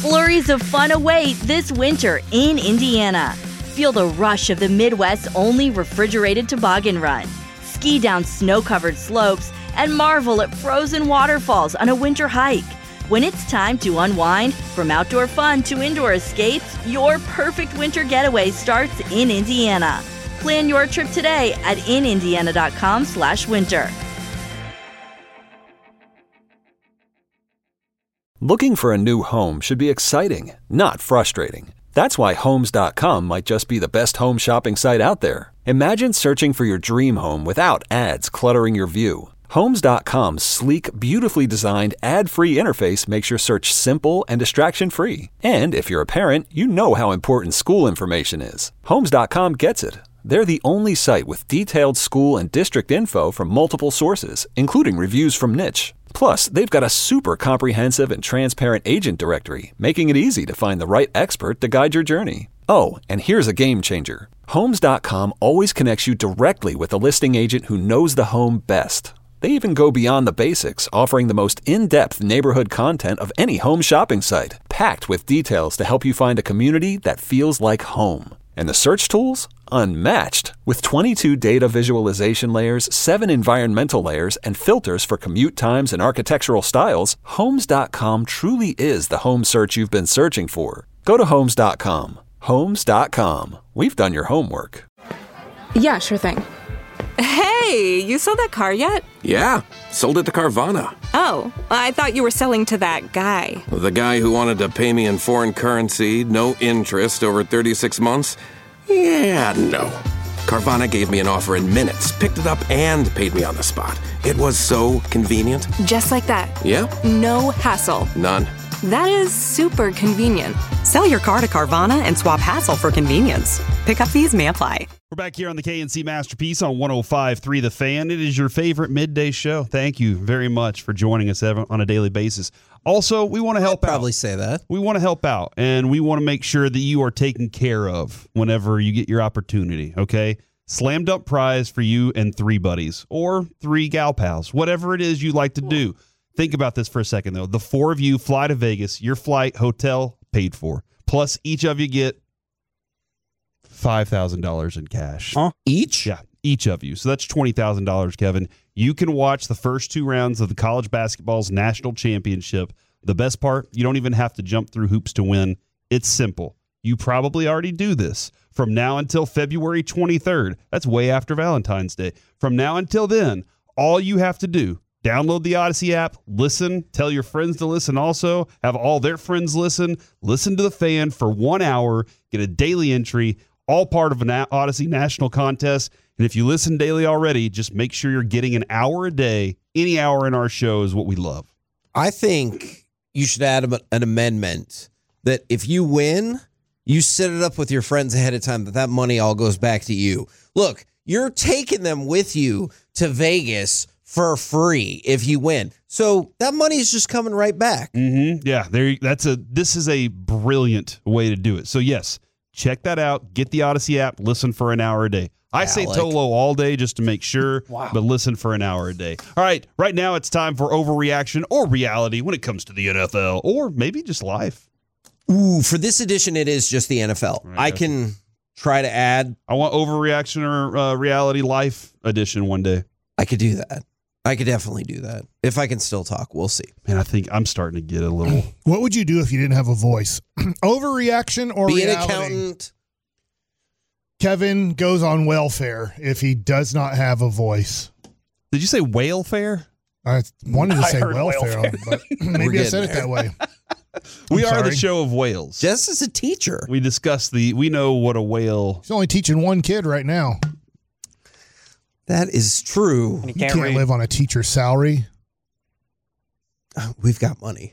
Flurries of fun await this winter in Indiana. Feel the rush of the Midwest's only refrigerated toboggan run. Ski down snow-covered slopes and marvel at frozen waterfalls on a winter hike. When it's time to unwind, from outdoor fun to indoor escapes, your perfect winter getaway starts in Indiana. Plan your trip today at inindiana.com/winter. Looking for a new home should be exciting, not frustrating. That's why Homes.com might just be the best home shopping site out there. Imagine searching for your dream home without ads cluttering your view. Homes.com's sleek, beautifully designed, ad-free interface makes your search simple and distraction-free. And if you're a parent, you know how important school information is. Homes.com gets it. They're the only site with detailed school and district info from multiple sources, including reviews from Niche. Plus, they've got a super comprehensive and transparent agent directory, making it easy to find the right expert to guide your journey. Oh, and here's a game changer. Homes.com always connects you directly with a listing agent who knows the home best. They even go beyond the basics, offering the most in-depth neighborhood content of any home shopping site, packed with details to help you find a community that feels like home. And the search tools? Unmatched. With 22 data visualization layers, 7 environmental layers, and filters for commute times and architectural styles, Homes.com truly is the home search you've been searching for. Go to Homes.com. Homes.com. We've done your homework. Yeah, sure thing. Hey, you sold that car yet? Yeah, sold it to Carvana. Oh, I thought you were selling to that guy. The guy who wanted to pay me in foreign currency, no interest, over 36 months? Yeah, no. Carvana gave me an offer in minutes, picked it up, and paid me on the spot. It was so convenient. Just like that. Yeah? No hassle. None. That is super convenient. Sell your car to Carvana and swap hassle for convenience. Pickup fees may apply. We're back here on the KNC Masterpiece on 105.3 The Fan. It is your favorite midday show. Thank you very much for joining us on a daily basis. Also, we want to help out. Probably say that. We want to help out, and we want to make sure that you are taken care of whenever you get your opportunity, okay? Slam dunk prize for you and 3 buddies or 3 gal pals, whatever it is you like to do. Think about this for a second, though. The 4 of you fly to Vegas, your flight, hotel, paid for. Plus, each of you get $5,000 in cash. Huh? Each? Yeah, each of you. So that's $20,000, Kevin. You can watch the first 2 rounds of the college basketball's national championship. The best part, you don't even have to jump through hoops to win. It's simple. You probably already do this. From now until February 23rd, that's way after Valentine's Day. From now until then, all you have to do, download the Odyssey app, listen, tell your friends to listen also, have all their friends listen to the fan for 1 hour, get a daily entry, all part of an Odyssey national contest. And if you listen daily already, just make sure you're getting an hour a day. Any hour in our show is what we love. I think you should add an amendment that if you win, you set it up with your friends ahead of time, that money all goes back to you. Look, you're taking them with you to Vegas for free if you win. So that money is just coming right back. Mm-hmm. Yeah, this is a brilliant way to do it. So yes, check that out. Get the Odyssey app. Listen for an hour a day. I say Tolo all day just to make sure, but listen for an hour a day. All right, right now it's time for overreaction or reality when it comes to the NFL, or maybe just life. Ooh, for this edition, it is just the NFL. Right, I can try to add. I want overreaction or reality life edition one day. I could do that. I could definitely do that. If I can still talk, we'll see. Man, I think I'm starting to get a little... What would you do if you didn't have a voice? Overreaction or Be reality? An accountant. Kevin goes on welfare if he does not have a voice. Did you say whale fare? I wanted to say welfare, but maybe I said it that way. We are the show of whales. Jess is a teacher. We discussed we know what a whale... He's only teaching one kid right now. That is true. You can't live on a teacher's salary. We've got money.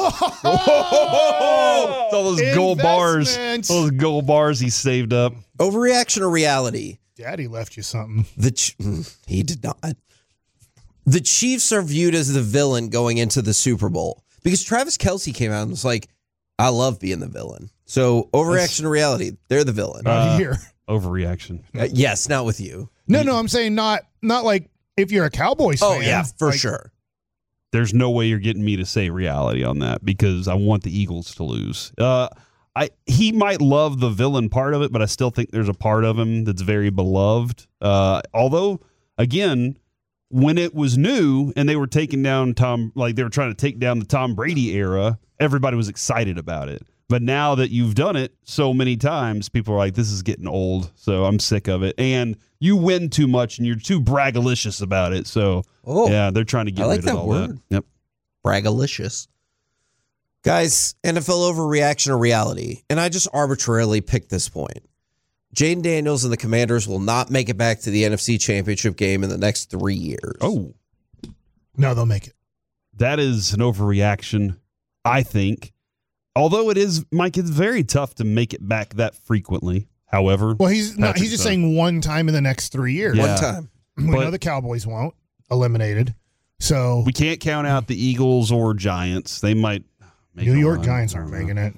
Oh, all those gold bars. Those gold bars he saved up. Overreaction or reality? Daddy left you something. He did not. The Chiefs are viewed as the villain going into the Super Bowl because Travis Kelce came out and was like, I love being the villain. So overreaction or reality? They're the villain. Here. Overreaction. Yes, not with you. No, I'm saying not like if you're a Cowboys fan. Oh, yeah, for sure. there's no way you're getting me to say reality on that because I want the Eagles to lose. He might love the villain part of it, but I still think there's a part of him that's very beloved. Although, again, when it was new and they were taking down they were trying to take down the Tom Brady era, everybody was excited about it. But now that you've done it so many times, people are like, this is getting old, so I'm sick of it. And you win too much and you're too braggalicious about it. So, yeah, they're trying to get rid of all that. Yep. Braggalicious. Guys, NFL overreaction or reality? And I just arbitrarily picked this point. Jaden Daniels and the Commanders will not make it back to the NFC Championship game in the next 3 years. Oh. No, they'll make it. That is an overreaction, I think. Although it is, Mike, it's very tough to make it back that frequently. However, well, he's just saying one time in the next 3 years. Yeah. One time. We know the Cowboys won't. Eliminated. So we can't count out the Eagles or Giants. They might make New York Giants aren't making it.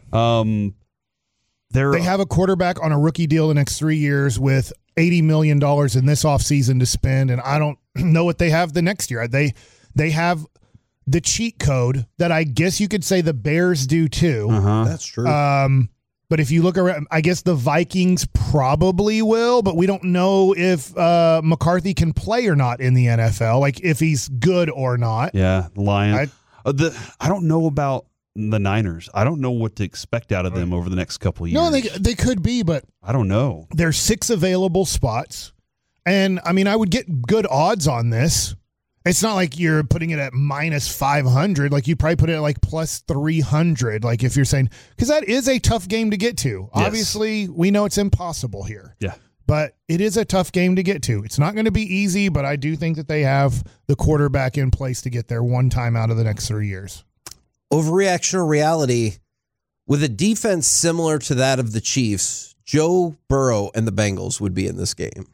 They have a quarterback on a rookie deal the next 3 years with $80 million in this offseason to spend, and I don't know what they have the next year. They have the cheat code that I guess you could say the Bears do too. That's true. But if you look around, I guess the Vikings probably will, but we don't know if McCarthy can play or not in the NFL, like if he's good or not. Yeah, the Lions. I don't know about the Niners. I don't know what to expect out of them over the next couple of years. No, they could be, but I don't know. There's 6 available spots, and I mean, I would get good odds on this. It's not like you're putting it at minus 500. Like you probably put it at like plus 300. Like if you're saying, because that is a tough game to get to. Yes. Obviously, we know it's impossible here. Yeah. But it is a tough game to get to. It's not going to be easy, but I do think that they have the quarterback in place to get there one time out of the next 3 years. Overreaction or reality? With a defense similar to that of the Chiefs, Joe Burrow and the Bengals would be in this game.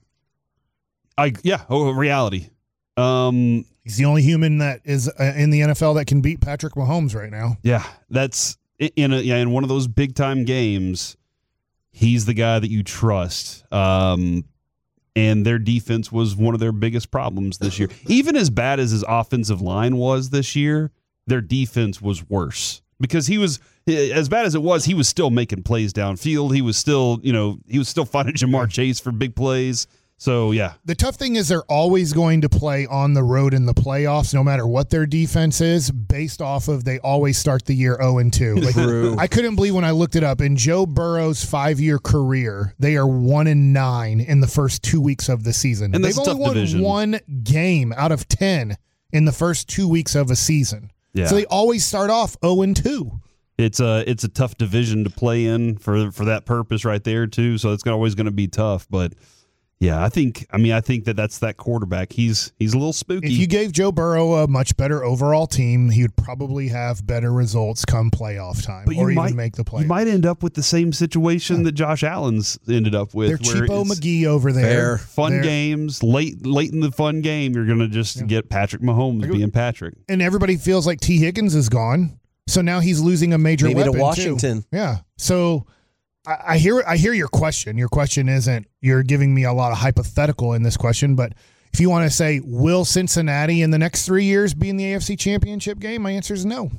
Reality. He's the only human that is in the NFL that can beat Patrick Mahomes right now. Yeah, that's in one of those big time games. He's the guy that you trust. And their defense was one of their biggest problems this year. Even as bad as his offensive line was this year, their defense was worse because he was as bad as it was. He was still making plays downfield. He was still finding Jamar Chase for big plays. So, yeah. The tough thing is they're always going to play on the road in the playoffs, no matter what their defense is, based off of they always start the year 0-2. Like, I couldn't believe when I looked it up. In Joe Burrow's 5-year career, they are 1-9 in the first 2 weeks of the season. And they've only won division. 1 game out of 10 in the first 2 weeks of a season. Yeah. So they always start off 0-2. It's a tough division to play in for that purpose right there, too. So it's always going to be tough, but... Yeah, I think that's that quarterback. He's a little spooky. If you gave Joe Burrow a much better overall team, he would probably have better results come playoff time, even make the playoffs. You might end up with the same situation that Josh Allen's ended up with. They're cheapo McGee over there. Fun games, late in the fun game, you're going to just get Patrick Mahomes being Patrick. And everybody feels like T. Higgins is gone, so now he's losing a major weapon to Washington. Too. Yeah, so... I hear your question. Your question isn't, you're giving me a lot of hypothetical in this question, but if you want to say, will Cincinnati in the next 3 years be in the AFC Championship game? My answer is no.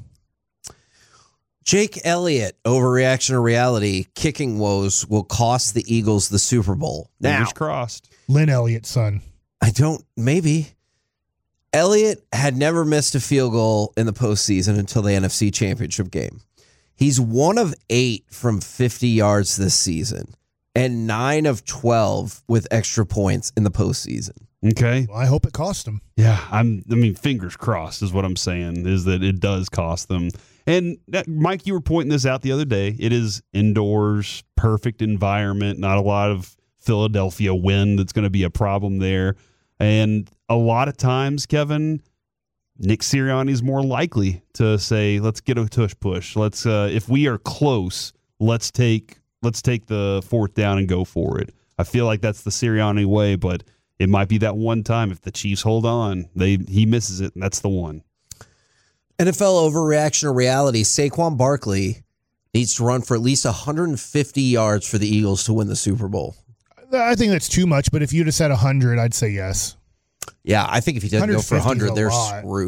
Jake Elliott, overreaction or reality, kicking woes will cost the Eagles the Super Bowl. Fingers crossed. Lynn Elliott's son. Maybe. Elliott had never missed a field goal in the postseason until the NFC Championship game. He's 1 of 8 from 50 yards this season and 9 of 12 with extra points in the postseason. Okay. Well, I hope it cost him. Yeah, fingers crossed is what I'm saying, is that it does cost them. And Mike, you were pointing this out the other day. It is indoors, perfect environment, not a lot of Philadelphia wind that's going to be a problem there. And a lot of times, Kevin, Nick Sirianni is more likely to say, "Let's get a tush push. Let's if we are close, let's take the fourth down and go for it." I feel like that's the Sirianni way, but it might be that one time if the Chiefs hold on, he misses it, and that's the one. NFL overreaction or reality? Saquon Barkley needs to run for at least 150 yards for the Eagles to win the Super Bowl. I think that's too much, but if you just said 100, I'd say yes. Yeah, I think if he doesn't go for 100, they're screwed.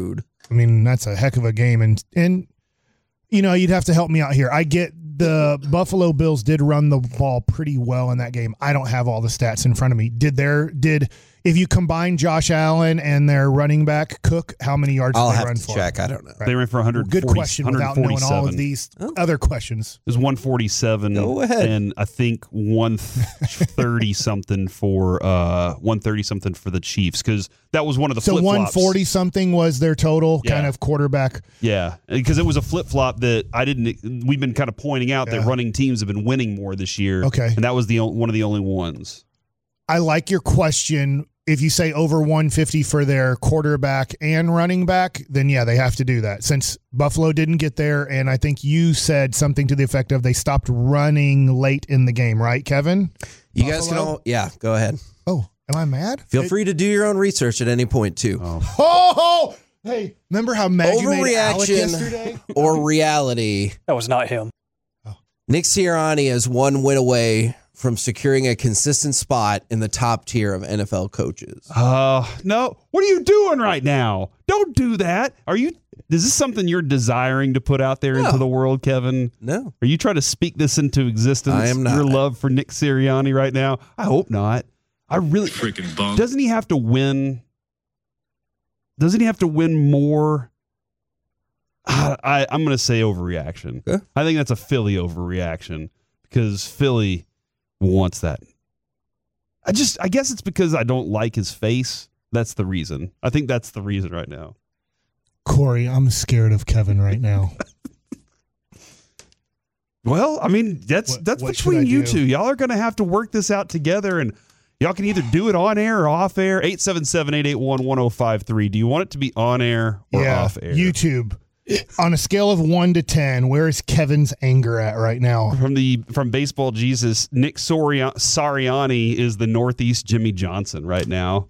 I mean, that's a heck of a game. And you'd have to help me out here. I get the Buffalo Bills did run the ball pretty well in that game. I don't have all the stats in front of me. If you combine Josh Allen and their running back Cook, how many yards did they run for? Check. I don't know. They ran for 140. Good question without knowing all of these other questions. It was 147. Go ahead. And I think 130 something for 130 something for the Chiefs, because that was one of the flip-flops. So 140 something was their total kind of quarterback. Yeah, because it was a flip-flop that we've been kind of pointing out that running teams have been winning more this year. Okay. And that was one of the only ones. I like your question. If you say over 150 for their quarterback and running back, then yeah, they have to do that. Since Buffalo didn't get there, and I think you said something to the effect of they stopped running late in the game, right, Kevin? You guys can all, go ahead. Oh, am I mad? Feel free to do your own research at any point, too. Oh, hey, remember how mad you made Alec yesterday? Or reality? That was not him. Nick Sirianni is one win away from securing a consistent spot in the top tier of NFL coaches. No. What are you doing right now? Don't do that. Is this something you're desiring to put out there into the world, Kevin? No. Are you trying to speak this into existence? I am not. Your love for Nick Sirianni right now? I hope not. I really freaking bum. Doesn't he have to win? Doesn't he have to win more? I'm going to say overreaction. Okay. I think that's a Philly overreaction, because Philly wants that. I guess it's because I don't like his face. That's the reason. I think that's the reason right now. Corey, I'm scared of Kevin right now. Well, I mean, that's between you two. Y'all are going to have to work this out together, and y'all can either do it on air or off air. 877-881-1053. Do you want it to be on air or off air? YouTube. On a scale of 1 to 10, where is Kevin's anger at right now? From Baseball Jesus, Nick Sirianni is the Northeast Jimmy Johnson right now.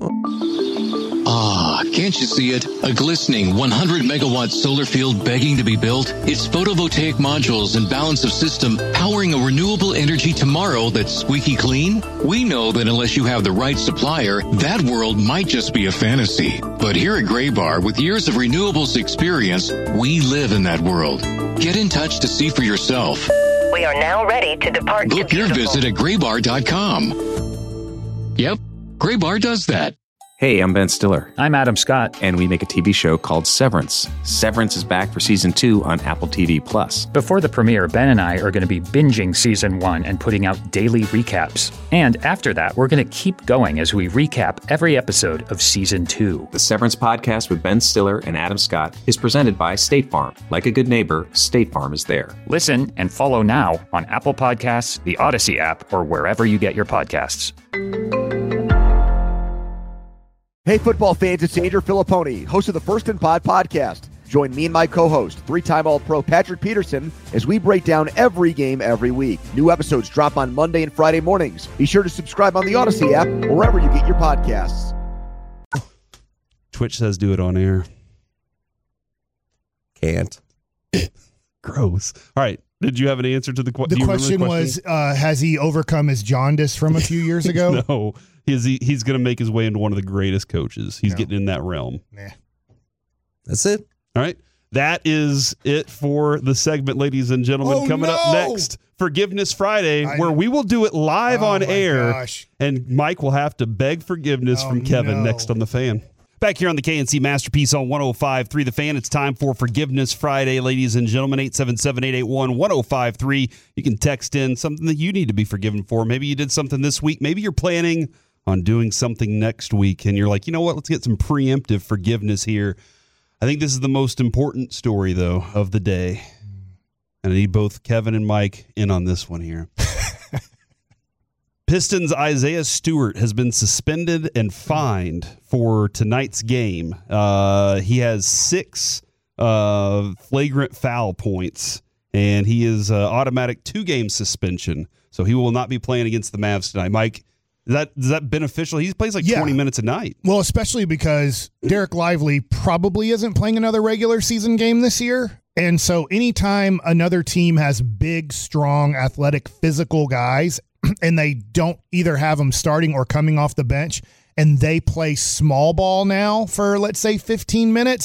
Ah, can't you see it? A glistening 100-megawatt solar field begging to be built. Its photovoltaic modules and balance of system powering a renewable energy tomorrow that's squeaky clean. We know that unless you have the right supplier, that world might just be a fantasy. But here at Graybar, with years of renewables experience, we live in that world. Get in touch to see for yourself. We are now ready to depart. Book your visit at graybar.com. Yep, Graybar does that. Hey, I'm Ben Stiller. I'm Adam Scott. And we make a TV show called Severance. Severance is back for Season 2 on Apple TV+. Before the premiere, Ben and I are going to be binging Season 1 and putting out daily recaps. And after that, we're going to keep going as we recap every episode of Season 2. The Severance podcast with Ben Stiller and Adam Scott is presented by State Farm. Like a good neighbor, State Farm is there. Listen and follow now on Apple Podcasts, the Odyssey app, or wherever you get your podcasts. Hey, football fans, it's Andrew Filipponi, host of the First and Pod podcast. Join me and my co-host, three-time All-Pro Patrick Peterson, as we break down every game every week. New episodes drop on Monday and Friday mornings. Be sure to subscribe on the Odyssey app or wherever you get your podcasts. Twitch says do it on air. Can't. Gross. All right. Did you have an answer to the question? The question was, has he overcome his jaundice from a few years ago? No. He's going to make his way into one of the greatest coaches. He's getting in that realm. Nah. That's it. All right. That is it for the segment, ladies and gentlemen. Coming up next, Forgiveness Friday, where we will do it live on air. Gosh. And Mike will have to beg forgiveness from Kevin next on The Fan. Back here on the KNC Masterpiece on 105.3 The Fan, it's time for Forgiveness Friday, ladies and gentlemen. 877-881-1053. You can text in something that you need to be forgiven for. Maybe you did something this week. Maybe you're planning on doing something next week, and you're like, you know what, let's get some preemptive forgiveness here. I think this is the most important story, though, of the day. And I need both Kevin and Mike in on this one here. Pistons' Isaiah Stewart has been suspended and fined for tonight's game. He has 6 flagrant foul points, and he is automatic 2-game suspension. So he will not be playing against the Mavs tonight. Mike, is that beneficial? He plays like 20 minutes a night. Well, especially because Derek Lively probably isn't playing another regular season game this year. And so anytime another team has big, strong, athletic, physical guys, and they don't either have them starting or coming off the bench, and they play small ball now for, let's say, 15 minutes,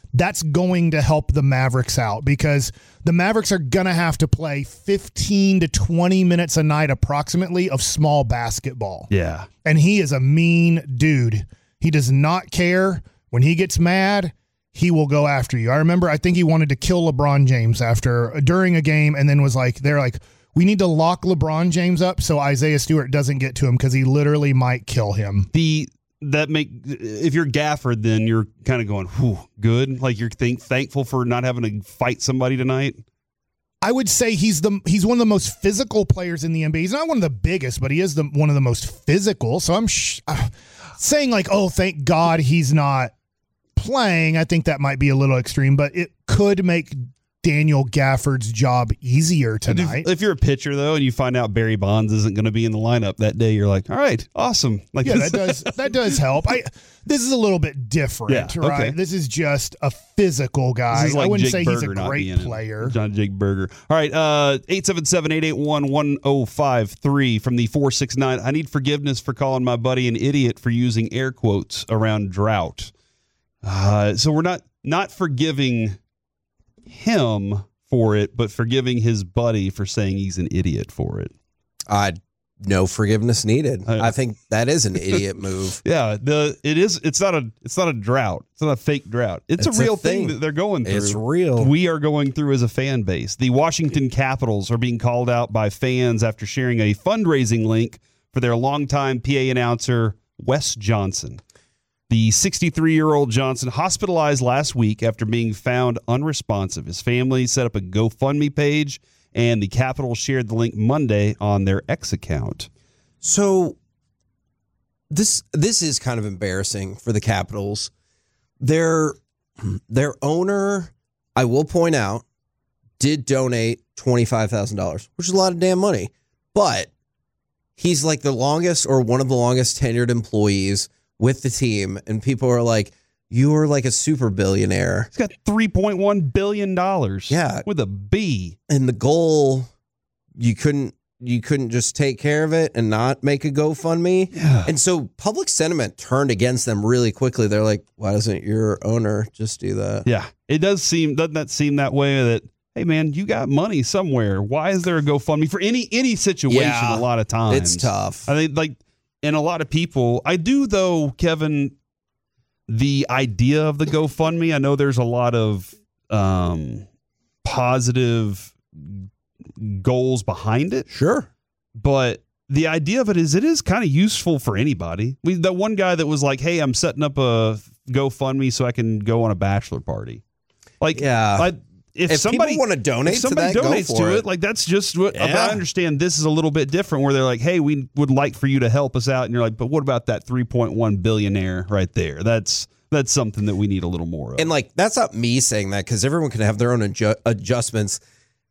that's going to help the Mavericks out because the Mavericks are going to have to play 15 to 20 minutes a night approximately of small basketball. Yeah. And he is a mean dude. He does not care. When he gets mad, he will go after you. I think he wanted to kill LeBron James during a game and then was like, they're like, we need to lock LeBron James up so Isaiah Stewart doesn't get to him because he literally might kill him. If you're Gafford, then you're kind of going, whew, good. Like you're thankful for not having to fight somebody tonight. I would say he's one of the most physical players in the NBA. He's not one of the biggest, but he is one of the most physical. So I'm saying like, oh, thank God he's not playing. I think that might be a little extreme, but it could make Daniel Gafford's job easier tonight. If you're a pitcher, though, and you find out Barry Bonds isn't going to be in the lineup that day, you're like, all right, awesome. Like, yeah, that does help. This is a little bit different, right? Okay. This is just a physical guy. Like I wouldn't Jake say Berger he's a great player. John Jake Berger. All right, 877-881-1053 from the 469. I need forgiveness for calling my buddy an idiot for using air quotes around drought. So we're not forgiving him for it, but forgiving his buddy for saying he's an idiot for it. No forgiveness needed. I think that is an idiot move. Yeah, it's not a drought. It's not a fake drought. It's a real thing that they're going through. It's real. We are going through as a fan base. The Washington Capitals are being called out by fans after sharing a fundraising link for their longtime PA announcer Wes Johnson. The 63-year-old Johnson hospitalized last week after being found unresponsive. His family set up a GoFundMe page, and the Capitals shared the link Monday on their X account. So this is kind of embarrassing for the Capitals. Their owner, I will point out, did donate $25,000, which is a lot of damn money. But he's like the longest or one of the longest tenured employees with the team, and people are like, you're like a super billionaire. He's got $3.1 billion. Yeah. With a B. And the goal, you couldn't just take care of it and not make a GoFundMe. Yeah. And so public sentiment turned against them really quickly. They're like, why doesn't your owner just do that? Yeah. Doesn't that seem that way that, hey man, you got money somewhere. Why is there a GoFundMe for any situation? Yeah, a lot of times. It's tough. I think and a lot of people, I do though, Kevin, the idea of the GoFundMe, I know there's a lot of positive goals behind it. Sure. But the idea of it is kind of useful for anybody. The one guy that was like, hey, I'm setting up a GoFundMe so I can go on a bachelor party. Like, yeah. If somebody want to donate to that, donates go for to it, like that's just what. Yeah. But I understand this is a little bit different, where they're like, "Hey, we would like for you to help us out," and you're like, "But what about that 3.1 billionaire right there? That's something that we need a little more of." And like, that's not me saying that because everyone can have their own adjustments.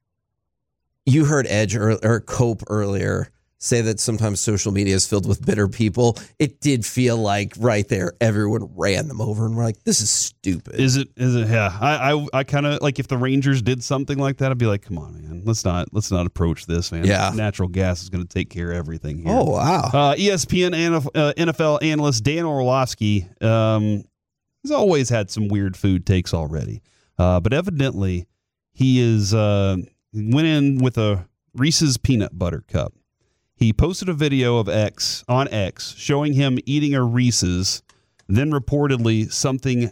You heard Edge or Cope earlier say that sometimes social media is filled with bitter people. It did feel like right there, everyone ran them over and we're like, this is stupid. Is it? Yeah. I kind of like if the Rangers did something like that, I'd be like, come on, man, let's not approach this, man. Yeah. Natural gas is going to take care of everything here. Oh, wow. ESPN NFL analyst Dan Orlovsky has always had some weird food takes already. But evidently he went in with a Reese's peanut butter cup. He posted a video of on X showing him eating a Reese's, then reportedly spitting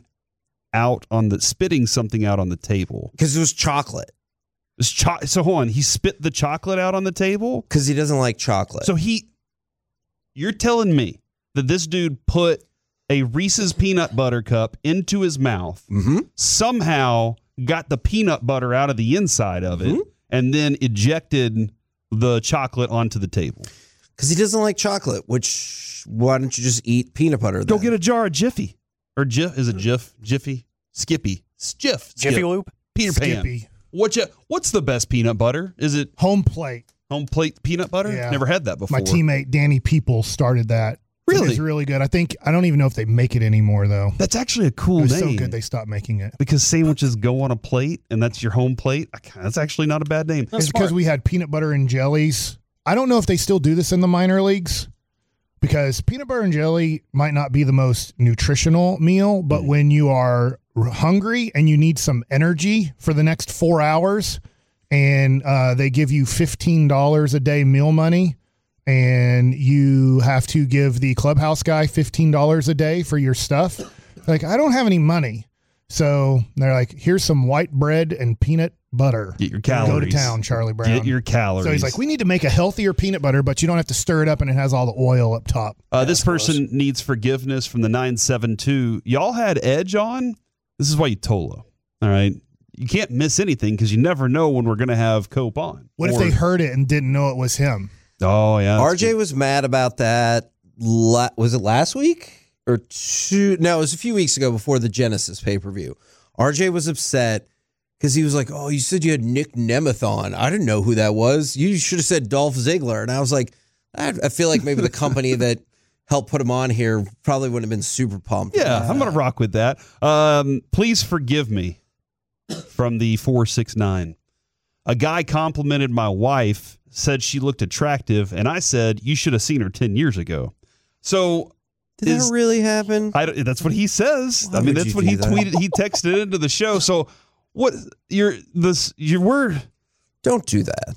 something out on the table. Because it was chocolate. So hold on, he spit the chocolate out on the table? Because he doesn't like chocolate. So you're telling me that this dude put a Reese's peanut butter cup into his mouth, somehow got the peanut butter out of the inside of it, and then ejected the chocolate onto the table? Because he doesn't like chocolate, why don't you just eat peanut butter then? Go get a jar of Jiffy. Or is it Jif? Jiffy? Skippy. Jiffy Lube? Peter Pan. Skippy. What's the best peanut butter? Is it Home Plate? Home Plate peanut butter? Yeah. Never had that before. My teammate Danny People started that. Really? It's really good. I don't even know if they make it anymore though. That's actually a cool name. It's so good they stopped making it. Because sandwiches go on a plate and that's your home plate. That's actually not a bad name. It's because we had peanut butter and jellies. I don't know if they still do this in the minor leagues, because peanut butter and jelly might not be the most nutritional meal, but when you are hungry and you need some energy for the next 4 hours, and they give you $15 a day meal money, and you have to give the clubhouse guy $15 a day for your stuff. Like, I don't have any money. So they're like, here's some white bread and peanut butter. Get your calories. Go to town, Charlie Brown. Get your calories. So he's like, we need to make a healthier peanut butter, but you don't have to stir it up and it has all the oil up top. This person needs forgiveness from the 972. Y'all had Edge on? This is why you Tolo. All right. You can't miss anything because you never know when we're going to have Cope on. What if they heard it and didn't know it was him? Oh, yeah. RJ was mad about that. Was it last week or two? No, it was a few weeks ago before the Genesis pay-per-view. RJ was upset because he was like, oh, you said you had Nick Nemeth on. I didn't know who that was. You should have said Dolph Ziggler. And I was like, I feel like maybe the company that helped put him on here probably wouldn't have been super pumped. Yeah, I'm going to rock with that. Please forgive me from the 469. A guy complimented my wife, said she looked attractive, and I said, you should have seen her 10 years ago. So did that really happen? That's what he says. Why I mean, would that's you what do he that? tweeted. He texted into the show. So what your word? Don't do that.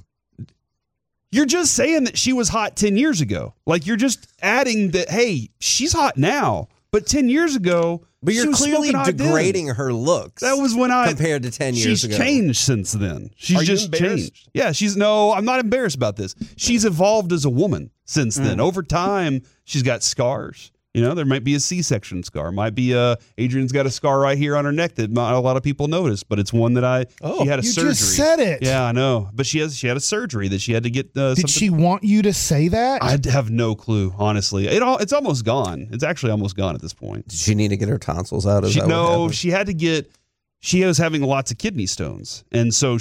You're just saying that she was hot 10 years ago. Like, you're just adding that, hey, she's hot now, but 10 years ago, but you're she was clearly smoking hot degrading then. her looks. That was when compared to 10 years ago. She's changed since then. She's Are you just embarrassed? changed. Yeah, I'm not embarrassed about this. She's evolved as a woman since then. Over time, she's got scars. You know, there might be a C-section scar. Might be Adrian's got a scar right here on her neck that not a lot of people notice, but it's one that she had a you surgery. just said it. Yeah, I know. But she had a surgery that she had to get. Did she want you to say that? I have no clue, honestly. It's almost gone. It's actually almost gone at this point. Did she need to get her tonsils out? She had to get. She was having lots of kidney stones, and so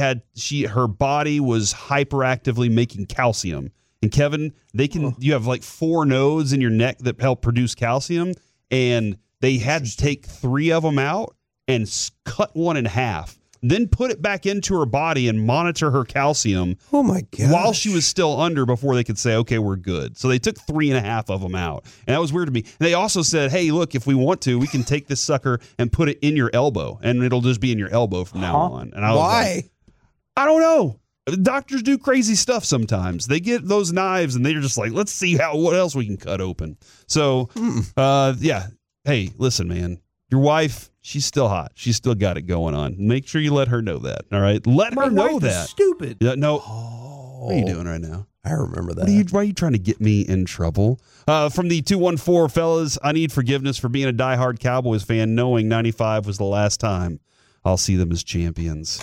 her body was hyperactively making calcium. And Kevin, you have like 4 nodes in your neck that help produce calcium, and they had to take 3 of them out and cut one in half, then put it back into her body and monitor her calcium. Oh my God! While she was still under, before they could say, okay, we're good. So they took 3.5 of them out, and that was weird to me. And they also said, hey, look, if we want to, we can take this sucker and put it in your elbow, and it'll just be in your elbow from now on. And I was like, I don't know. Doctors do crazy stuff sometimes. They get those knives and they're just like, let's see what else we can cut open. So, yeah. Hey, listen, man. Your wife, she's still hot. She's still got it going on. Make sure you let her know that. All right? Let her know that. Stupid. Yeah, no. What are you doing right now? I remember that. Why are you trying to get me in trouble? From the 214, fellas, I need forgiveness for being a diehard Cowboys fan, knowing 95 was the last time I'll see them as champions.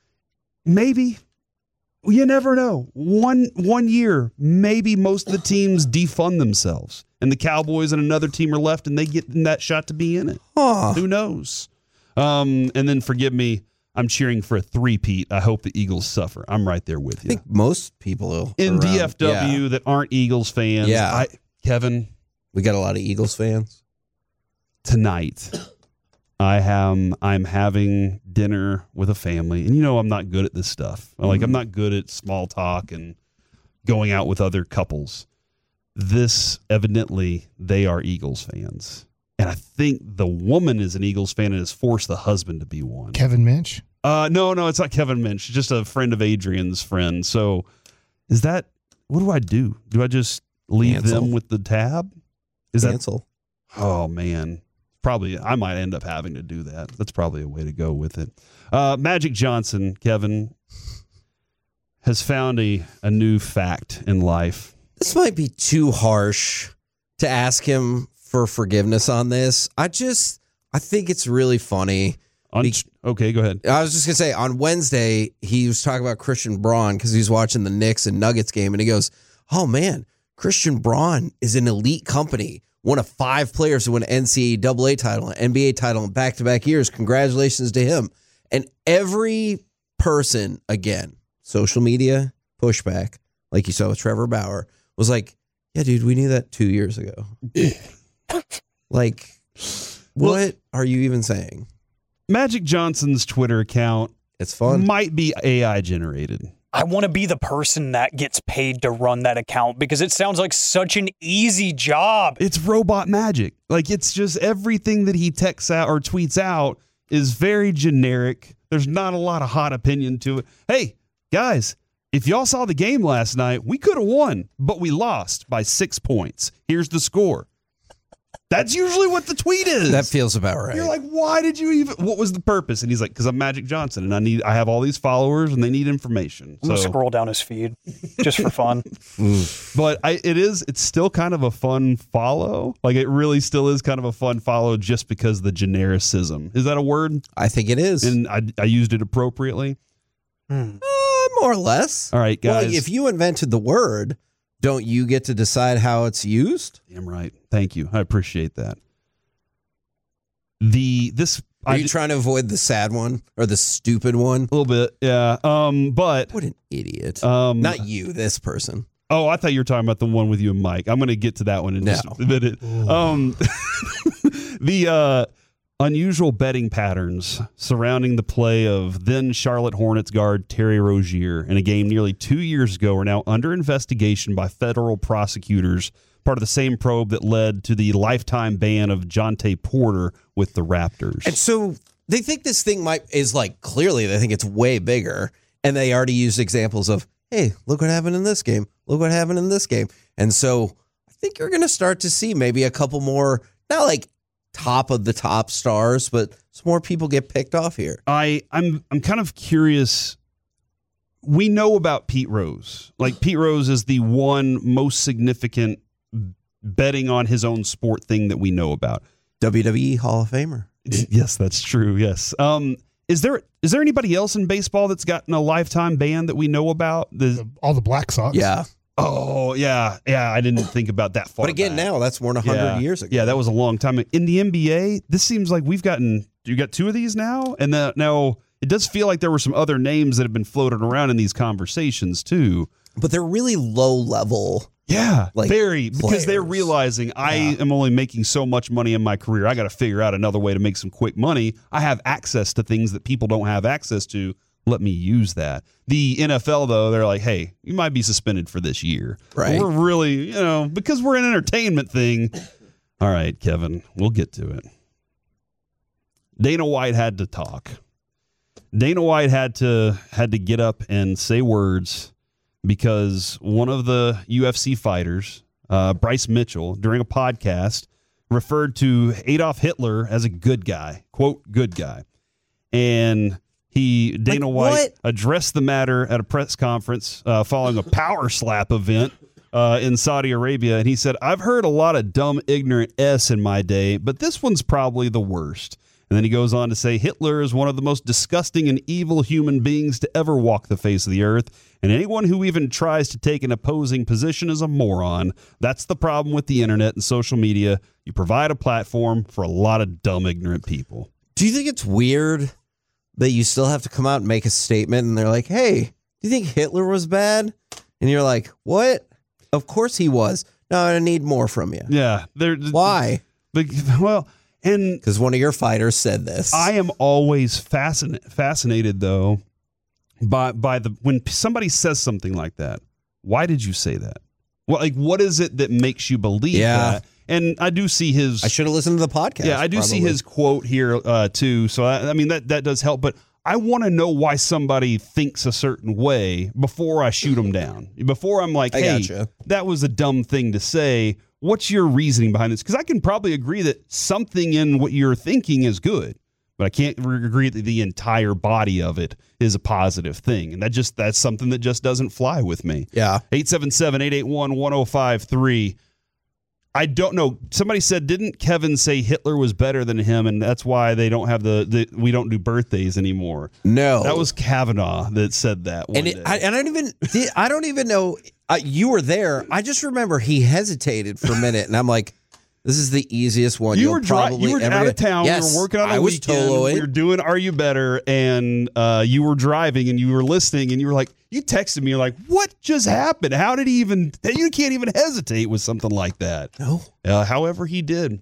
Maybe. You never know. One year, maybe most of the teams defund themselves, and the Cowboys and another team are left, and they get that shot to be in it. Who knows? And then forgive me, I'm cheering for a three-peat. I hope the Eagles suffer. I'm right there with you. I think most people in DFW that aren't Eagles fans. Yeah, Kevin, we got a lot of Eagles fans tonight. I'm having dinner with a family, and I'm not good at this stuff. I'm not good at small talk and going out with other couples. Evidently, they are Eagles fans. And I think the woman is an Eagles fan and has forced the husband to be one. Kevin Minch? No, it's not Kevin Minch. Just a friend of Adrian's friend. So what do I do? Do I just leave them with the tab? Cancel. Oh, man. Probably, I might end up having to do that. That's probably a way to go with it. Magic Johnson, Kevin, has found a new fact in life. This might be too harsh to ask him for forgiveness on this. I think it's really funny. Okay, go ahead. I was just going to say, on Wednesday, he was talking about Christian Braun because he was watching the Knicks and Nuggets game, and he goes, oh, man, Christian Braun is an elite company. One of 5 players to win an NCAA title, an NBA title in back-to-back years. Congratulations to him. And every person, again, social media, pushback, like you saw with Trevor Bauer, was like, yeah, dude, we knew that 2 years ago. What are you even saying? Magic Johnson's Twitter account it's fun. Might be AI generated. I want to be the person that gets paid to run that account because it sounds like such an easy job. It's robot magic. Like, it's just everything that he texts out or tweets out is very generic. There's not a lot of hot opinion to it. Hey, guys, if y'all saw the game last night, we could have won, but we lost by 6 points. Here's the score. That's usually what the tweet is. That feels about right. You're like, why did you even? What was the purpose? And he's like, because I'm Magic Johnson, and I have all these followers, and they need information. I'm gonna scroll down his feed just for fun. But it's still kind of a fun follow. Like, it really still is kind of a fun follow, just because the genericism. Is that a word? I think it is, and I used it appropriately. More or less. All right, guys. Well, if you invented the word, don't you get to decide how it's used? Damn right. Thank you. I appreciate that. Are you trying to avoid the sad one or the stupid one? A little bit, yeah. But what an idiot. Not you, this person. Oh, I thought you were talking about the one with you and Mike. I'm going to get to that one in just a minute. The unusual betting patterns surrounding the play of then Charlotte Hornets guard Terry Rozier in a game nearly 2 years ago are now under investigation by federal prosecutors, part of the same probe that led to the lifetime ban of Jonte Porter with the Raptors. And so they think this thing is like, clearly they think it's way bigger, and they already used examples of, hey, look what happened in this game. Look what happened in this game. And so I think you're going to start to see maybe a couple more, not like top of the top stars, but some more people get picked off here. I'm kind of curious. We know about Pete Rose. Like, Pete Rose is the one most significant betting on his own sport thing that we know about. WWE Hall of Famer. Yes, that's true. Yes. Is there anybody else in baseball that's gotten a lifetime ban that we know about? All the Black Sox. Yeah. Oh, yeah. Yeah, I didn't think about that far But again, back. now that's more than 100 years ago. Yeah, that was a long time. In the NBA, this seems like you got 2 of these now? And now it does feel like there were some other names that have been floated around in these conversations too. But they're really low level. Yeah, like very, players. because they're realizing I am only making so much money in my career. I got to figure out another way to make some quick money. I have access to things that people don't have access to. Let me use that. The NFL, though, they're like, hey, you might be suspended for this year. Right. We're really, because we're an entertainment thing. All right, Kevin, we'll get to it. Dana White had to talk. Dana White had to get up and say words because one of the UFC fighters, Bryce Mitchell, during a podcast, referred to Adolf Hitler as a good guy, quote, good guy. And Dana White addressed the matter at a press conference following a power slap event in Saudi Arabia. And he said, I've heard a lot of dumb, ignorant S in my day, but this one's probably the worst. And then he goes on to say, Hitler is one of the most disgusting and evil human beings to ever walk the face of the earth. And anyone who even tries to take an opposing position is a moron. That's the problem with the internet and social media. You provide a platform for a lot of dumb, ignorant people. Do you think it's weird that you still have to come out and make a statement and they're like, hey, do you think Hitler was bad? And you're like, what? Of course he was. No, I need more from you. Yeah. Why? And because one of your fighters said this. I am always fascinated though by when somebody says something like that. Why did you say that? Well, like, what is it that makes you believe that? And I do see his. I should have listened to the podcast. Yeah, I do see his quote here too. So I mean that does help, but I want to know why somebody thinks a certain way before I shoot them down. Before I'm like, hey, that was a dumb thing to say. What's your reasoning behind this? Because I can probably agree that something in what you're thinking is good, but I can't agree that the entire body of it is a positive thing. And that's something that just doesn't fly with me. Yeah. 877-881-1053. I don't know. Somebody said, didn't Kevin say Hitler was better than him, and that's why they don't have we don't do birthdays anymore? No, that was Kavanaugh that said that. I don't even know. You were there. I just remember he hesitated for a minute, and I'm like, this is the easiest one. You were out of town. Yes, we were working on a weekend. We were doing Are You Better? And you were driving and you were listening and you were like, you texted me. You're like, what just happened? How did he even? You can't even hesitate with something like that. No. However, he did.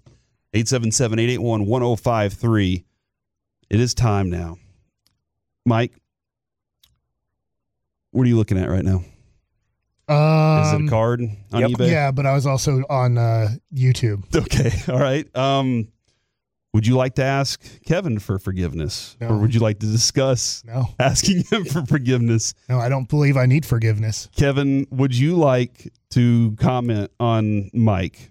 877-881-1053. It is time now. Mike, What are you looking at right now? Is it a card on eBay? Yeah, but I was also on YouTube. Okay, all right. Would you like to ask Kevin for forgiveness? No. Or would you like to discuss asking him for forgiveness? No, I don't believe I need forgiveness. Kevin, would you like to comment on Mike?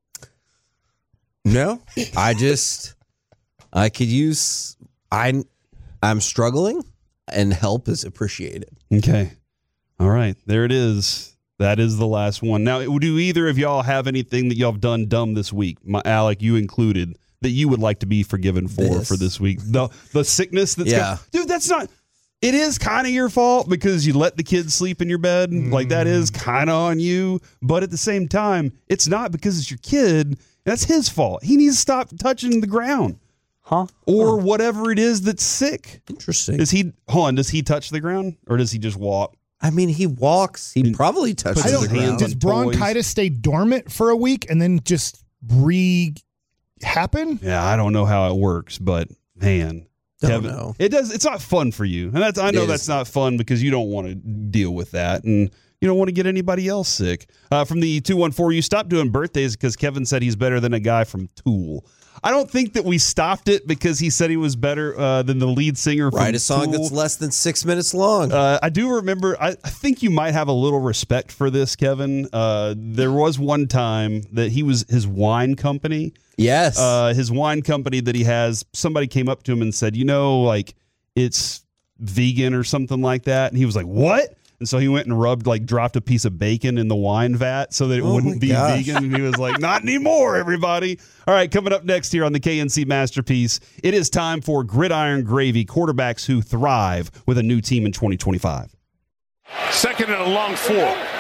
No, I could use, I'm struggling and help is appreciated. Okay. All right. There it is. That is the last one. Now, do either of y'all have anything that y'all have done dumb this week? Alec, you included, that you would like to be forgiven for this week? The sickness that's dude, that's not, it is kind of your fault because you let the kids sleep in your bed. Like, that is kind of on you. But at the same time, it's not because it's your kid. That's his fault. He needs to stop touching the ground. Or whatever it is that's sick. Interesting. Does he touch the ground or does he just walk? I mean, he walks. He probably touches the ground. Does bronchitis stay dormant for a week and then just happen? Yeah, I don't know how it works, but man, Kevin, know. It does. It's not fun for you, and I know that's not fun because you don't want to deal with that, and you don't want to get anybody else sick. From the 214, you stopped doing birthdays because Kevin said he's better than a guy from Tool. I don't think that we stopped it because he said he was better than the lead singer from Write a song Tool. that's less than 6 minutes long. I do remember, I think you might have a little respect for this, Kevin. There was one time that his wine company. Yes. His wine company that he has, somebody came up to him and said, it's vegan or something like that. And he was like, what? And so he went and dropped a piece of bacon in the wine vat so that it wouldn't be vegan. And he was like, not anymore, everybody. All right, coming up next here on the KNC Masterpiece, it is time for Gridiron Gravy, quarterbacks who thrive with a new team in 2025. Second and a long 4.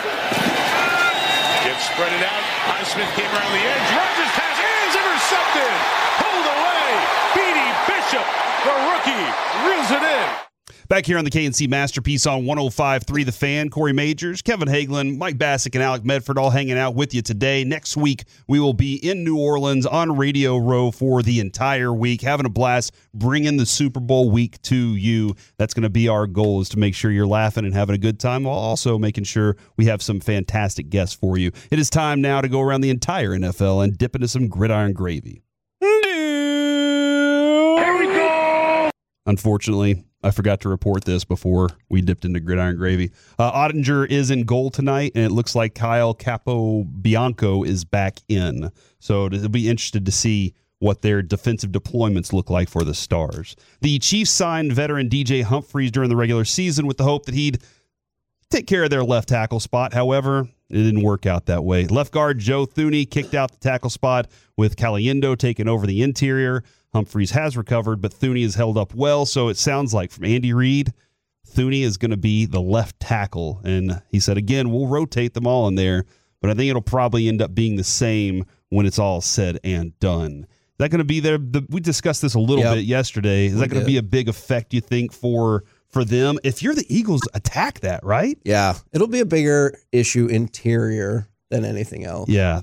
Gets spread it out. Highsmith came around the edge. Rogers pass is intercepted. Pulled away. Beatty Bishop, the rookie, reels it in. Back here on the KNC Masterpiece on 105.3 The Fan, Corey Majors, Kevin Hagelin, Mike Bassick, and Alec Medford all hanging out with you today. Next week, we will be in New Orleans on Radio Row for the entire week, having a blast, bringing the Super Bowl week to you. That's going to be our goal, is to make sure you're laughing and having a good time while also making sure we have some fantastic guests for you. It is time now to go around the entire NFL and dip into some gridiron gravy. Here we go! Unfortunately, I forgot to report this before we dipped into gridiron gravy. Ottinger is in goal tonight, and it looks like Kyle Capobianco is back in. So it'll be interested to see what their defensive deployments look like for the Stars. The Chiefs signed veteran DJ Humphries during the regular season with the hope that he'd take care of their left tackle spot. However, it didn't work out that way. Left guard Joe Thuney kicked out the tackle spot with Caliendo taking over the interior. Humphries has recovered, but Thuney has held up well, so it sounds like from Andy Reid, Thuney is going to be the left tackle. And he said, again, we'll rotate them all in there, but I think it'll probably end up being the same when it's all said and done. Is that going to be there? We discussed this a little bit yesterday. Is that going to be a big effect, you think, for them? If you're the Eagles, attack that, right? Yeah, it'll be a bigger issue interior than anything else. Yeah,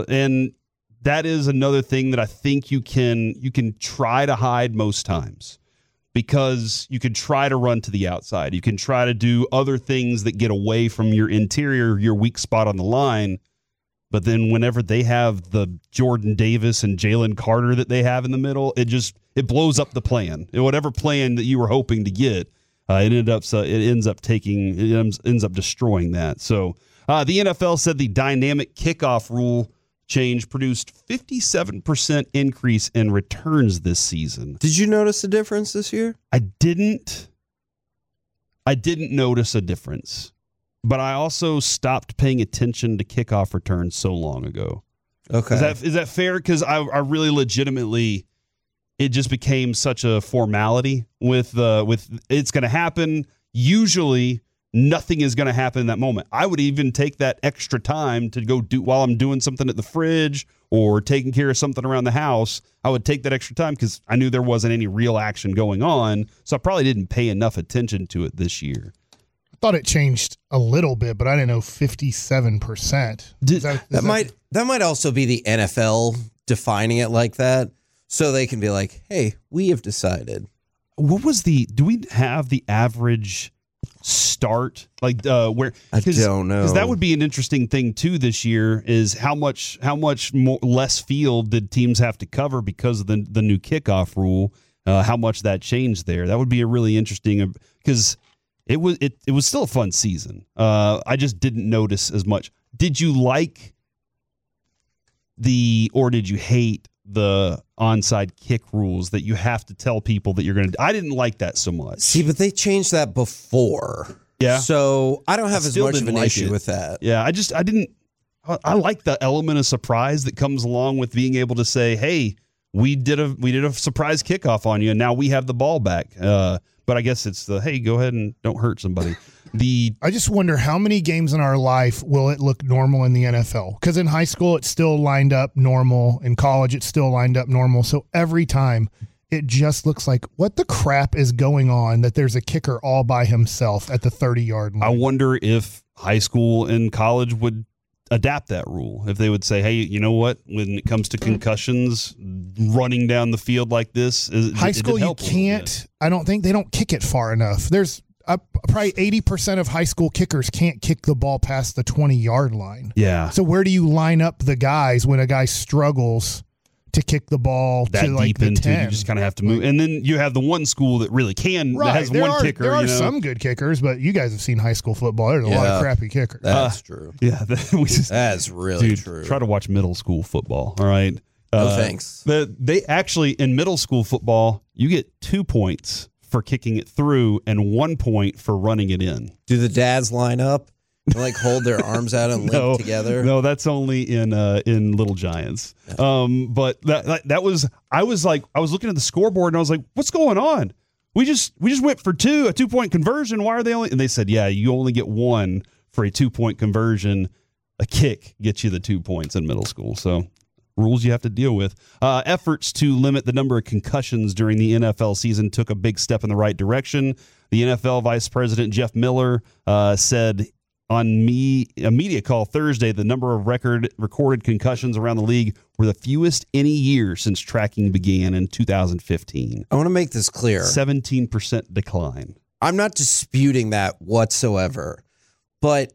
that is another thing that I think you can try to hide most times, because you can try to run to the outside. You can try to do other things that get away from your interior, your weak spot on the line. But then whenever they have the Jordan Davis and Jalen Carter that they have in the middle, it blows up the plan. Whatever plan that you were hoping to get, it ends up destroying that. So the NFL said the dynamic kickoff rule change produced 57% increase in returns this season. Did you notice a difference this year? I didn't notice a difference, but I also stopped paying attention to kickoff returns so long ago. Okay. Is that fair? Because I really legitimately, it just became such a formality with it's going to happen. Usually nothing is going to happen in that moment. I would even take that extra time to go do while I'm doing something at the fridge or taking care of something around the house. I would take that extra time because I knew there wasn't any real action going on. So I probably didn't pay enough attention to it this year. I thought it changed a little bit, but I didn't know 57%. That might also be the NFL defining it like that, so they can be like, hey, we have decided. Do we have the average start? Like where? I don't know. Because that would be an interesting thing too this year. Is how much more less field did teams have to cover because of the new kickoff rule? How much that changed there? That would be a really interesting because it was still a fun season. I just didn't notice as much. Did you like or did you hate the onside kick rules that you have to tell people that you're going to? I didn't like that so much. See, but they changed that before. Yeah. So I don't have as much of an issue it. with that. Yeah, I didn't. I like the element of surprise that comes along with being able to say, "Hey, we did a surprise kickoff on you, and now we have the ball back." But I guess it's hey, go ahead and don't hurt somebody. I just wonder how many games in our life will it look normal in the NFL? Because in high school, it's still lined up normal. In college, it's still lined up normal. So every time, it just looks like, what the crap is going on that there's a kicker all by himself at the 30-yard line? I wonder if high school and college would adapt that rule. If they would say, hey, you know what? When it comes to concussions, running down the field like this, high school, you can't. I don't think they don't kick it far enough. There's probably 80% of high school kickers can't kick the ball past the 20-yard line. Yeah. So where do you line up the guys when a guy struggles to kick the ball that to like deep the into 10? You just kind of have to move. And then you have the one school that really can, that has one kicker. There are some good kickers, but you guys have seen high school football. There's a lot of crappy kickers. That's true. Yeah. That's really true. Try to watch middle school football. All right. No thanks. They actually, in middle school football, you get 2 points for kicking it through and 1 point for running it in. Do the dads line up and like hold their arms out and limp together? No, that's only in Little Giants. But that was I was looking at the scoreboard and I was like, what's going on? We just went for a 2-point conversion. Why are they only? And they said, yeah, you only get one for a 2-point conversion. A kick gets you the 2 points in middle school. So rules you have to deal with. Efforts to limit the number of concussions during the NFL season took a big step in the right direction. The NFL Vice President Jeff Miller said on a media call Thursday the number of recorded concussions around the league were the fewest any year since tracking began in 2015. I want to make this clear. 17% decline. I'm not disputing that whatsoever, but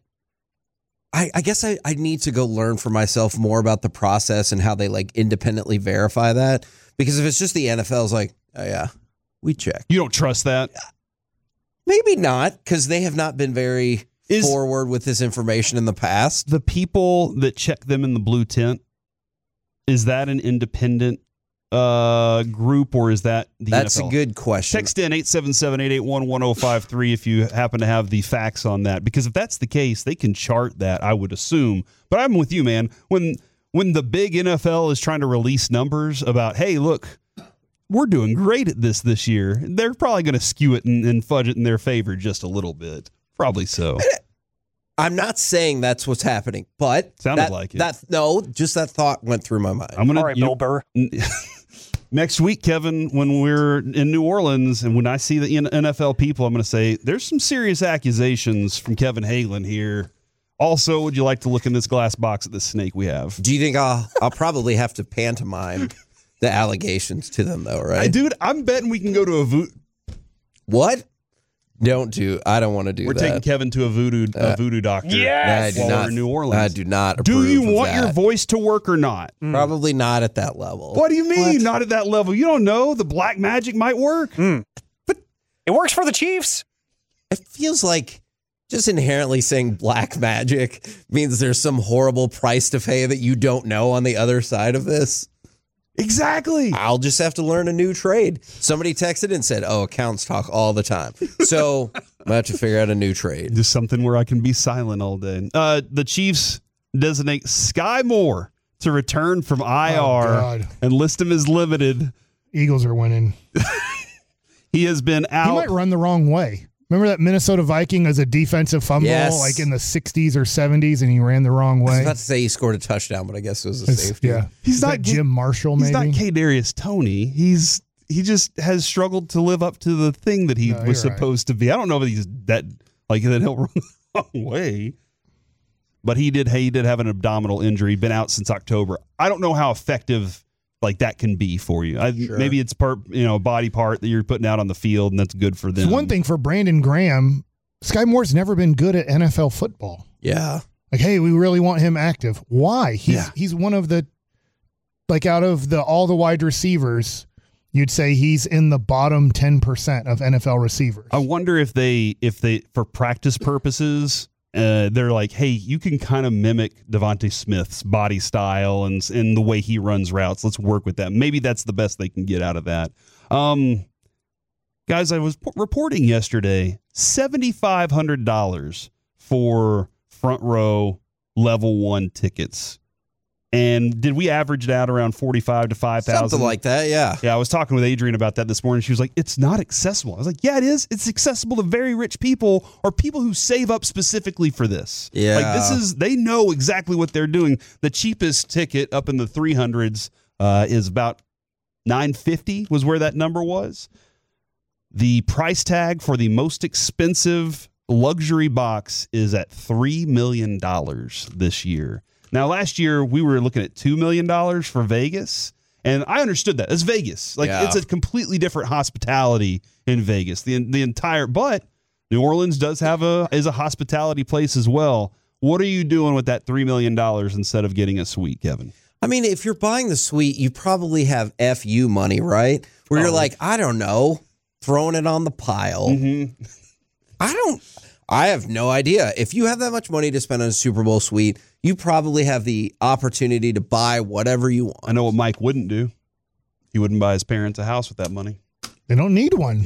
I guess I need to go learn for myself more about the process and how they like independently verify that. Because if it's just the NFL's like, oh yeah, we check. You don't trust that? Maybe not, because they have not been very forward with this information in the past. The people that check them in the blue tent, is that an independent group or is that the That's NFL? A good question. Text in 877-881-1053 if you happen to have the facts on that. Because if that's the case, they can chart that, I would assume. But I'm with you, man. When the big NFL is trying to release numbers about, hey, look, we're doing great at this year, they're probably going to skew it and fudge it in their favor just a little bit. Probably so. I'm not saying that's what's happening, but sounded like it. Just that thought went through my mind. I'm gonna, all right, Bill Burr. Next week, Kevin, when we're in New Orleans and when I see the NFL people, I'm going to say, there's some serious accusations from Kevin Hagelin here. Also, would you like to look in this glass box at the snake we have? Do you think I'll probably have to pantomime the allegations to them, though, right? Dude, I'm betting we can go to a voodoo. What? I don't want to do that. We're taking Kevin to a voodoo doctor. Yes! While we're in New Orleans. I do not Do approve you of want that. your voice to work or not? Probably not at that level. What do you mean not at that level? You don't know. The black magic might work. But it works for the Chiefs. It feels like just inherently saying black magic means there's some horrible price to pay that you don't know on the other side of this. Exactly. I'll just have to learn a new trade. Somebody texted and said, accountants talk all the time. So I'm going to have to figure out a new trade. Just something where I can be silent all day. The Chiefs designate Sky Moore to return from IR and list him as limited. Eagles are winning. He has been out. He might run the wrong way. Remember that Minnesota Viking as a defensive fumble like in the 60s or 70s and he ran the wrong way? I was about to say he scored a touchdown, but I guess it was a safety. Yeah. He's not Jim Marshall, maybe? He's not Kadarius Toney. He just has struggled to live up to the thing that he was supposed to be. I don't know if he's that he'll run the wrong way. But he did have an abdominal injury, been out since October. I don't know how effective that can be for you. Maybe it's body part that you're putting out on the field, and that's good for them. It's one thing for Brandon Graham Sky Moore's never been good at NFL football. Yeah. Like, hey, we really want him active. Why? He's one of the, like, out of all the wide receivers, you'd say he's in the bottom 10% of NFL receivers. I wonder if they for practice purposes, they're like, hey, you can kind of mimic Devontae Smith's body style and the way he runs routes. Let's work with that. Maybe that's the best they can get out of that. Guys, I was reporting yesterday, $7,500 for front row level 1 tickets. And did we average it out around 45 to 5,000? Something like that, yeah. Yeah, I was talking with Adrian about that this morning. She was like, it's not accessible. I was like, yeah, it is. It's accessible to very rich people or people who save up specifically for this. Yeah. Like they know exactly what they're doing. The cheapest ticket up in the 300s is about $950 was where that number was. The price tag for the most expensive luxury box is at $3 million this year. Now, last year, we were looking at $2 million for Vegas, and I understood that. It's Vegas. It's a completely different hospitality in Vegas. But New Orleans is a hospitality place as well. What are you doing with that $3 million instead of getting a suite, Kevin? I mean, if you're buying the suite, you probably have FU money, right? Where you're like, I don't know, throwing it on the pile. Mm-hmm. I have no idea. If you have that much money to spend on a Super Bowl suite, you probably have the opportunity to buy whatever you want. I know what Mike wouldn't do. He wouldn't buy his parents a house with that money. They don't need one.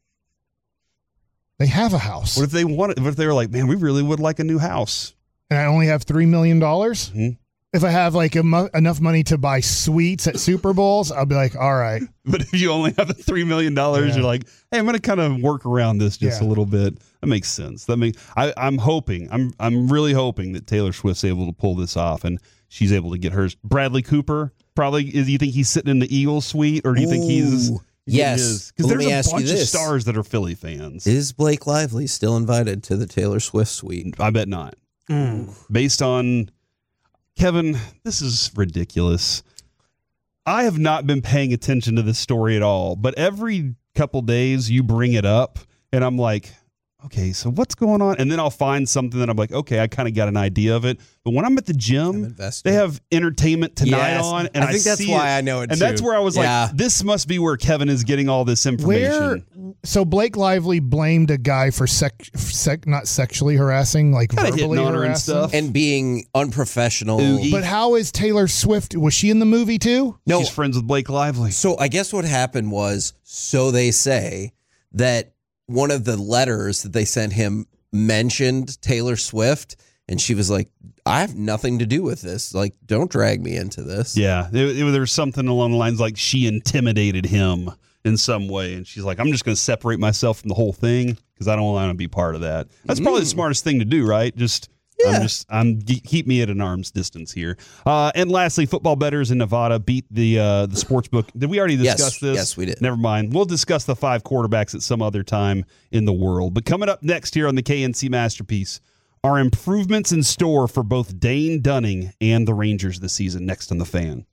They have a house. What if they wanted? What if they were like, man, we really would like a new house, and I only have $3 million? Mm-hmm. If I have like enough money to buy suites at Super Bowls, I'll be like, all right. But if you only have $3 million, you're like, hey, I'm going to kind of work around this just a little bit. That makes sense. I'm hoping, I'm really hoping that Taylor Swift's able to pull this off and she's able to get hers. Bradley Cooper, probably, do you think he's sitting in the Eagles suite or do you think he's? Yes. Because there's a bunch of stars that are Philly fans. Is Blake Lively still invited to the Taylor Swift suite? I bet not. Based on... Kevin, this is ridiculous. I have not been paying attention to this story at all, but every couple days you bring it up, and I'm like, okay, so what's going on? And then I'll find something that I'm like, okay, I kind of got an idea of it. But when I'm at the gym, they have Entertainment Tonight on, and I think that's why I know it. And that's where I was like, this must be where Kevin is getting all this information. So Blake Lively blamed a guy for not sexually harassing, like kinda verbally hitting on her and harassing stuff. And being unprofessional. Oogie. But how is Taylor Swift? Was she in the movie too? No, she's friends with Blake Lively. So I guess what happened was, so they say, that one of the letters that they sent him mentioned Taylor Swift, and she was like, I have nothing to do with this. Like, don't drag me into this. Yeah, there was something along the lines like she intimidated him in some way, and she's like, I'm just going to separate myself from the whole thing because I don't want to be part of that. That's probably the smartest thing to do, right? Keep me at an arm's distance here. And lastly, football bettors in Nevada beat the sports book. Did we already discuss this? Yes, we did. Never mind. We'll discuss the 5 quarterbacks at some other time in the world. But coming up next here on the KNC Masterpiece are improvements in store for both Dane Dunning and the Rangers this season. Next on The Fan.